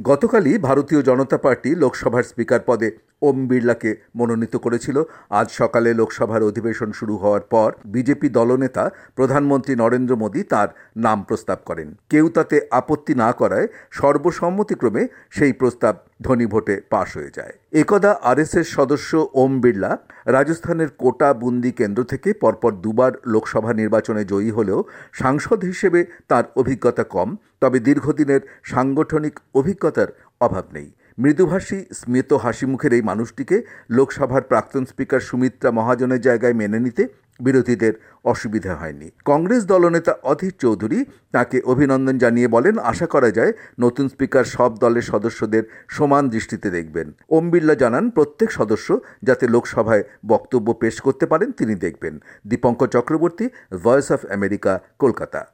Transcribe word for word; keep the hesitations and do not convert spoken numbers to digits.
গতকালই ভারতীয় জনতা পার্টি লোকসভার স্পিকার পদে ওম বিড়লাকে মনোনীত করেছিল। আজ সকালে লোকসভার অধিবেশন শুরু হওয়ার পর বিজেপি দলনেতা প্রধানমন্ত্রী নরেন্দ্র মোদী তার নাম প্রস্তাব করেন। কেউ তাতে আপত্তি না করায় সর্বসম্মতিক্রমে সেই প্রস্তাব ধ্বনি ভোটে পাশ হয়ে যায়। একদা আরএসএস সদস্য ওম বিড়লা রাজস্থানের কোটা বুন্দি কেন্দ্র থেকে পরপর দুবার লোকসভা নির্বাচনে জয়ী হলেও সাংসদ হিসেবে তার অভিজ্ঞতা কম। তবে দীর্ঘদিনের সাংগঠনিক অভিজ্ঞতার অভাব নেই। মৃদুভাষী স্মিত হাসিমুখের এই মানুষটিকে লোকসভার প্রাক্তন স্পিকার সুমিত্রা মহাজনের জায়গায় মেনে নিতে বিরোধীদের অসুবিধা হয়নি। কংগ্রেস দলনেতা অধীর চৌধুরী তাকে অভিনন্দন জানিয়ে বলেন, আশা করা যায় নতুন স্পিকার সব দলের সদস্যদের সমান দৃষ্টিতে দেখবেন। ওম বিড়লা জানান, প্রত্যেক সদস্য যাতে লোকসভায় বক্তব্য পেশ করতে পারেন তিনি দেখবেন। Dipankar Chakraborty, voice of America, Kolkata.